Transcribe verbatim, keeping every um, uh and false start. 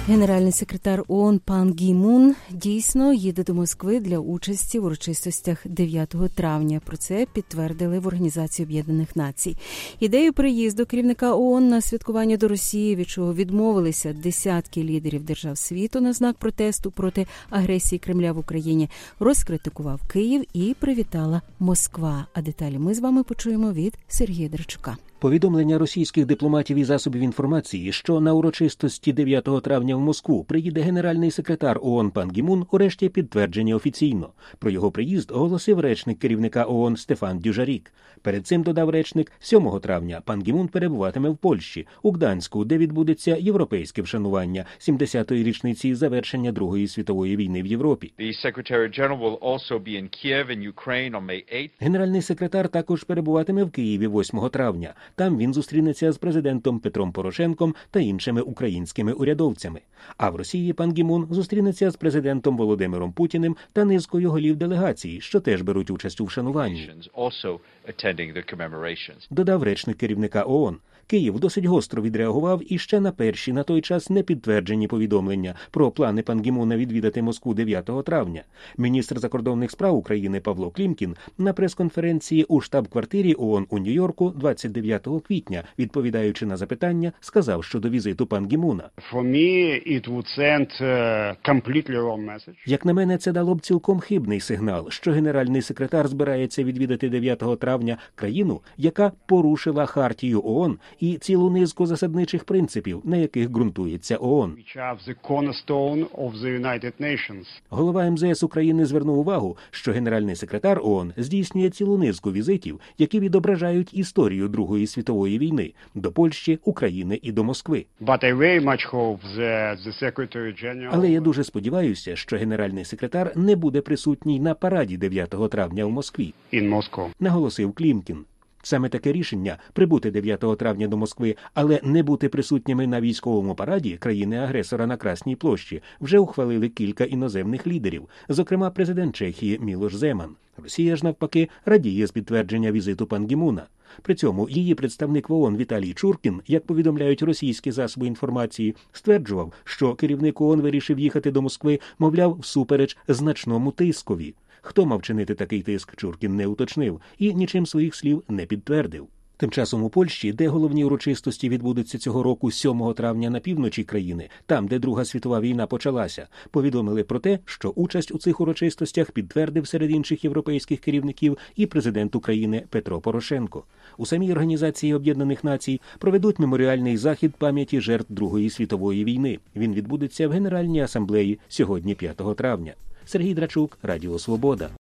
Генеральний секретар ООН Пан Гі Мун дійсно їде до Москви для участі в урочистостях дев'ятого травня. Про це підтвердили в Організації Об'єднаних Націй. Ідею приїзду керівника ООН на святкування до Росії, від чого відмовилися десятки лідерів держав світу на знак протесту проти агресії Кремля в Україні, розкритикував Київ і привітала Москва. А деталі ми з вами почуємо від Сергія Драчука. Повідомлення російських дипломатів і засобів інформації, що на урочистості дев'ятого травня в Москву приїде генеральний секретар ООН Пан Гі Мун, урешті підтверджені офіційно. Про його приїзд оголосив речник керівника ООН Стефан Дюжарік. Перед цим, додав речник, сьомого травня Пан Гі Мун перебуватиме в Польщі, у Гданську, де відбудеться європейське вшанування сімдесятої річниці завершення Другої світової війни в Європі. Генеральний секретар також перебуватиме в Києві восьмого травня. Там він зустрінеться з президентом Петром Порошенком та іншими українськими урядовцями. А в Росії Пан Гі Мун зустрінеться з президентом Володимиром Путіним та низкою голів делегацій, що теж беруть участь у вшануванні. Додав речник керівника ООН. Київ досить гостро відреагував і ще на перші, на той час не підтверджені повідомлення про плани Пан Гі Муна відвідати Москву дев'ятого травня. Міністр закордонних справ України Павло Клімкін на прес-конференції у штаб-квартирі ООН у Нью-Йорку двадцять дев'ятого квітня, відповідаючи на запитання, сказав щодо візиту Пан Гі Муна. Як на мене, це дало б цілком хибний сигнал, що генеральний секретар збирається відвідати дев'ятого травня країну, яка порушила хартію ООН і цілу низку засадничих принципів, на яких ґрунтується ООН. Голова ем зе ес України звернув увагу, що генеральний секретар ООН здійснює цілу низку візитів, які відображають історію Другої світової війни до Польщі, України і до Москви. Але я дуже сподіваюся, що генеральний секретар не буде присутній на параді дев'ятого травня в Москві, наголосив Клімкін. Саме таке рішення – прибути дев'ятого травня до Москви, але не бути присутніми на військовому параді країни-агресора на Красній площі – вже ухвалили кілька іноземних лідерів, зокрема президент Чехії Мілош Земан. Росія ж, навпаки, радіє з підтвердження візиту Пан Гі Муна. При цьому її представник в ООН Віталій Чуркін, як повідомляють російські засоби інформації, стверджував, що керівник ООН вирішив їхати до Москви, мовляв, всупереч значному тискові. Хто мав чинити такий тиск, Чуркін не уточнив і нічим своїх слів не підтвердив. Тим часом у Польщі, де головні урочистості відбудуться цього року сьомого травня на півночі країни, там, де Друга світова війна почалася, повідомили про те, що участь у цих урочистостях підтвердив серед інших європейських керівників і президент України Петро Порошенко. У самій Організації Об'єднаних Націй проведуть меморіальний захід пам'яті жертв Другої світової війни. Він відбудеться в Генеральній асамблеї сьогодні, п'ятого травня. Сергій Драчук, Радіо Свобода.